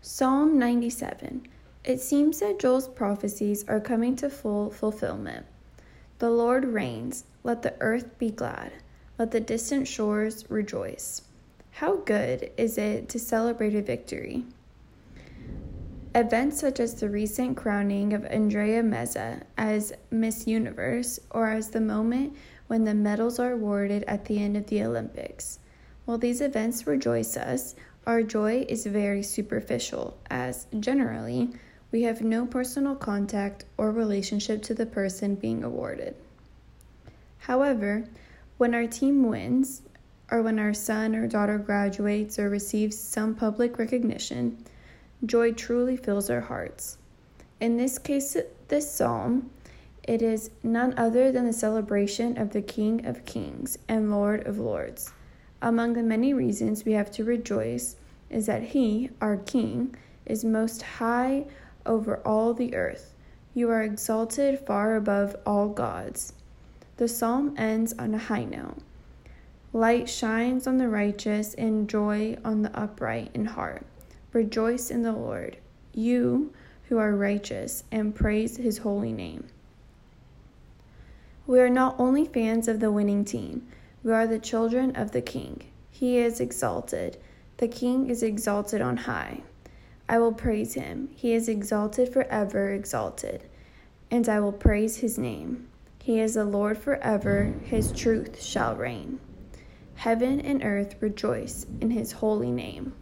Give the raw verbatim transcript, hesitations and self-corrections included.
Psalm ninety-seven. It seems that Joel's prophecies are coming to full fulfillment. The Lord reigns. Let the earth be glad. Let the distant shores rejoice. How good is it to celebrate a victory? Events such as the recent crowning of Andrea Meza as Miss Universe, or as the moment when the medals are awarded at the end of the Olympics. While these events rejoice us, our joy is very superficial, as, generally, we have no personal contact or relationship to the person being awarded. However, when our team wins, or when our son or daughter graduates or receives some public recognition, joy truly fills our hearts. In this case, this psalm, it is none other than the celebration of the King of Kings and Lord of Lords. Among the many reasons we have to rejoice is that he, our King, is most high over all the earth. You are exalted far above all gods. The psalm ends on a high note. Light shines on the righteous and joy on the upright in heart. Rejoice in the Lord, you who are righteous, and praise his holy name. We are not only fans of the winning team, we are the children of the King. He is exalted. The King is exalted on high. I will praise him. He is exalted forever exalted, and I will praise his name. He is the Lord forever. His truth shall reign. Heaven and earth rejoice in his holy name.